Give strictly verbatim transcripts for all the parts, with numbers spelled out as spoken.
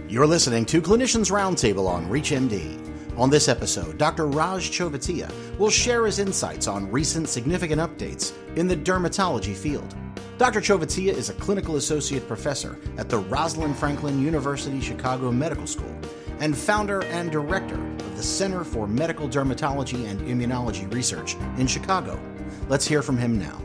You're listening to Clinicians Roundtable on ReachMD. On this episode, Doctor Raj Chovatiya will share his insights on recent significant updates in the dermatology field. Doctor Chovatiya is a clinical associate professor at the Rosalind Franklin University Chicago Medical School and founder and director of the Center for Medical Dermatology and Immunology Research in Chicago. Let's hear from him now.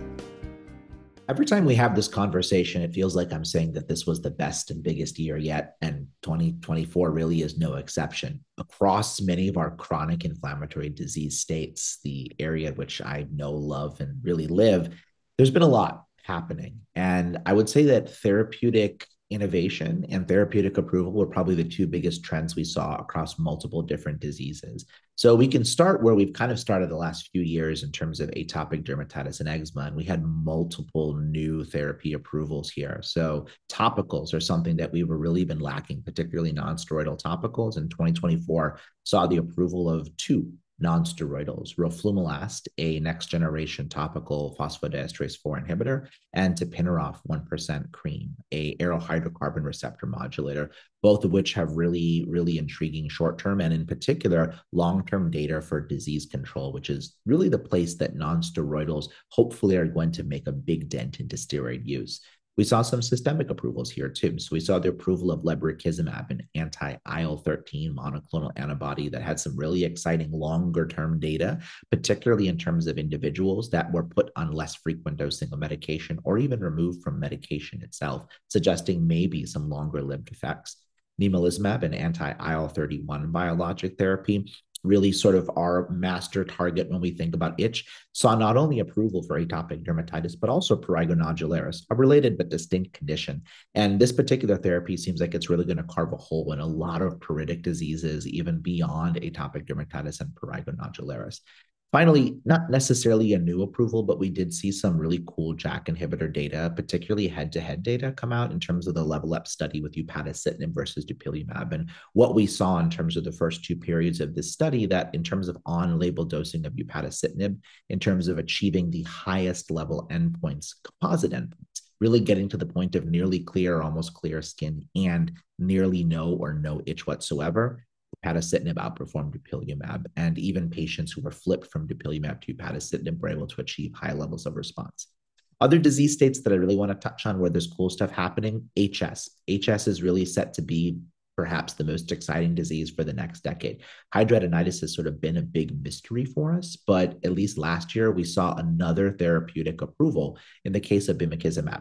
Every time we have this conversation, it feels like I'm saying that this was the best and biggest year yet, and twenty twenty-four really is no exception. Across many of our chronic inflammatory disease states, the area in which I know, love, and really live, there's been a lot happening. And I would say that therapeutic innovation and therapeutic approval were probably the two biggest trends we saw across multiple different diseases. So we can start where we've kind of started the last few years in terms of atopic dermatitis and eczema, and we had multiple new therapy approvals here. So topicals are something that we've really been lacking, particularly non-steroidal topicals. In twenty twenty-four, saw the approval of two non-steroidals, roflumilast, a next-generation topical phosphodiesterase four inhibitor, and tapinarof one percent cream, a aryl hydrocarbon receptor modulator, both of which have really, really intriguing short-term and in particular long-term data for disease control, which is really the place that non-steroidals hopefully are going to make a big dent into steroid use. We saw some systemic approvals here too. So we saw the approval of lebrikizumab, an anti-I L thirteen monoclonal antibody that had some really exciting longer-term data, particularly in terms of individuals that were put on less frequent dosing of medication or even removed from medication itself, suggesting maybe some longer-lived effects. Nemolizumab, an anti-I L thirty-one biologic therapy, really sort of our master target when we think about itch, saw not only approval for atopic dermatitis, but also prurigo nodularis, a related but distinct condition. And this particular therapy seems like it's really going to carve a hole in a lot of pruritic diseases, even beyond atopic dermatitis and prurigo nodularis. Finally, not necessarily a new approval, but we did see some really cool J A K inhibitor data, particularly head-to-head data come out in terms of the Level Up study with upadacitinib versus dupilumab. And what we saw in terms of the first two periods of this study, that in terms of on-label dosing of upadacitinib, in terms of achieving the highest level endpoints, composite endpoints, really getting to the point of nearly clear, almost clear skin and nearly no or no itch whatsoever, upadacitinib outperformed dupilumab, and even patients who were flipped from dupilumab to upadacitinib were able to achieve high levels of response. Other disease states that I really want to touch on where there's cool stuff happening, H S. H S is really set to be perhaps the most exciting disease for the next decade. Hidradenitis has sort of been a big mystery for us, but at least last year we saw another therapeutic approval in the case of bimekizumab,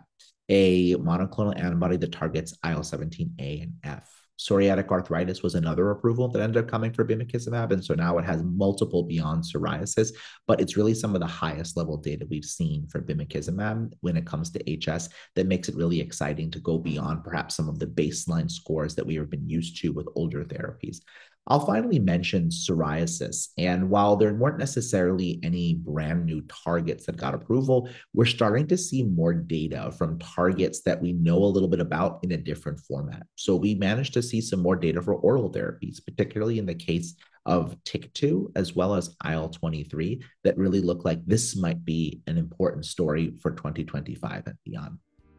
a monoclonal antibody that targets I L seventeen A and F. Psoriatic arthritis was another approval that ended up coming for bimekizumab, and so now it has multiple beyond psoriasis, but it's really some of the highest level data we've seen for bimekizumab when it comes to H S that makes it really exciting to go beyond perhaps some of the baseline scores that we have been used to with older therapies. I'll finally mention psoriasis. And while there weren't necessarily any brand new targets that got approval, we're starting to see more data from targets that we know a little bit about in a different format. So we managed to see some more data for oral therapies, particularly in the case of T Y K two as well as I L twenty-three, that really look like this might be an important story for twenty twenty-five and beyond.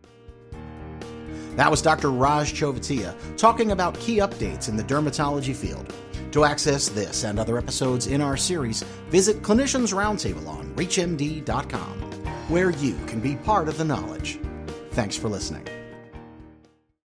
That was Doctor Raj Chovatiya talking about key updates in the dermatology field. To access this and other episodes in our series, visit Clinicians Roundtable on reach M D dot com, where you can be part of the knowledge. Thanks for listening.